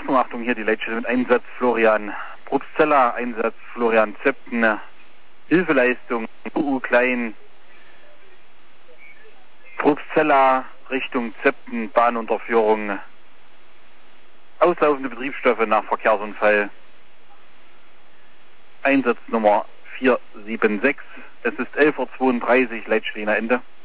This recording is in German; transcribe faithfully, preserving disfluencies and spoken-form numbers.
Achtung, Achtung, hier die Leitstelle mit Einsatz Florian Probstzeller, Einsatz Florian Zepten, Hilfeleistung U U Klein, Probstzeller Richtung Zepten, Bahnunterführung, auslaufende Betriebsstoffe nach Verkehrsunfall, Einsatznummer vier sieben sechs, es ist elf Uhr zweiunddreißig, Leitstelle Ende.